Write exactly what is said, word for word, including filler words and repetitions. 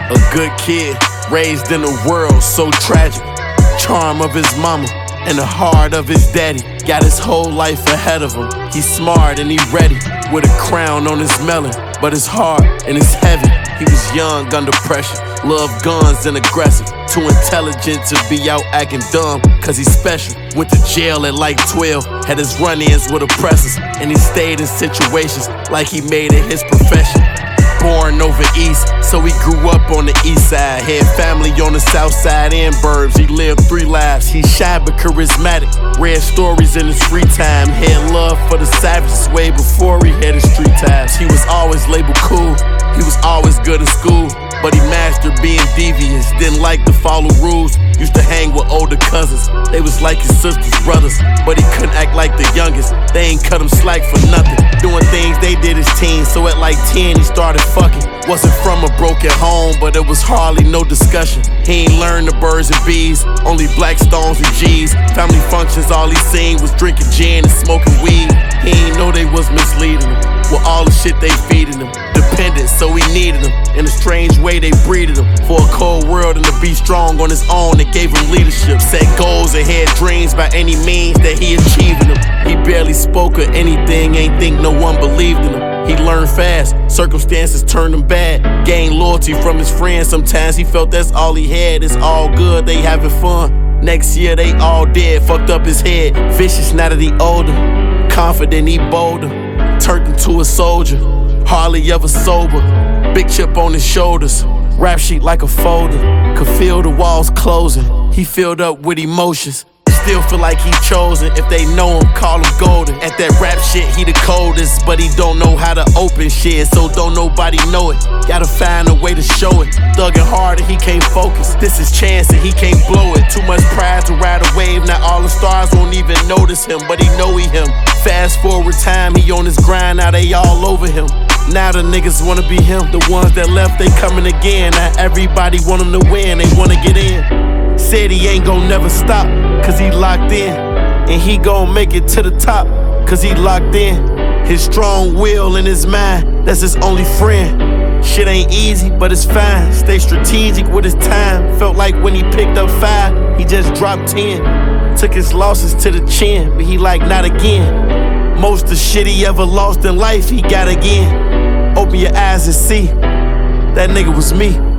A good kid, raised in a world so tragic. Charm of his mama and the heart of his daddy. Got his whole life ahead of him. He's smart and he ready, with a crown on his melon. But it's hard and it's heavy. He was young under pressure, loved guns and aggressive. Too intelligent to be out acting dumb, cause he's special. Went to jail at like twelve, had his run-ins with oppressors. And he stayed in situations like he made it his profession. Born over east, so he grew up on the east side. Had family on the south side and burbs. He lived three lives. He's shy but charismatic. Read stories in his free time. Had love for the savages way before he had his street ties. He was always labeled cool. He was always good in school, but he mastered being devious. Didn't like to follow rules. Used to hang with older cousins. They was like his sister's brothers, but he couldn't act like the youngest. They ain't cut him slack for nothing. Doing things they did as teens, so at like ten he started fucking. Wasn't from a broken home, but it was hardly no discussion. He ain't learned the birds and bees, only black stones and G's. Family functions, all he seen was drinking gin and smoking weed. He ain't know they was misleading him with all the shit they feeding him. Dependent, so he needed them. In a strange way, they breeded him for a cold world and to be strong on his own. It gave him leadership, set goals and had dreams by any means that he achieving them. He barely spoke or anything, ain't think no one believed in him. He learned fast, circumstances turned him bad. Gained loyalty from his friends, sometimes he felt that's all he had. It's all good, they having fun. Next year they all dead, fucked up his head. Vicious now that he older, confident he bolder. Turned into a soldier, hardly ever sober. Big chip on his shoulders, rap sheet like a folder. Could feel the walls closing, he filled up with emotions. Still feel like he chosen, if they know him, call him golden. At that rap shit, he the coldest, but he don't know how to open shit, so don't nobody know it. Gotta find a way to show it. Thuggin' hard and he can't focus. This is chance and he can't blow it. Too much pride to ride a wave, now all the stars won't even notice him, but he know he him. Fast forward time, he on his grind, now they all over him. Now the niggas wanna be him. The ones that left, they coming again. Now everybody want him to win, they wanna get in. Said he ain't gon' never stop, cause he locked in. And he gon' make it to the top, cause he locked in. His strong will and his mind, that's his only friend. Shit ain't easy, but it's fine. Stay strategic with his time. Felt like when he picked up five, he just dropped ten. Took his losses to the chin, but he like not again. Most of the shit he ever lost in life, he got again. Open your eyes and see, that nigga was me.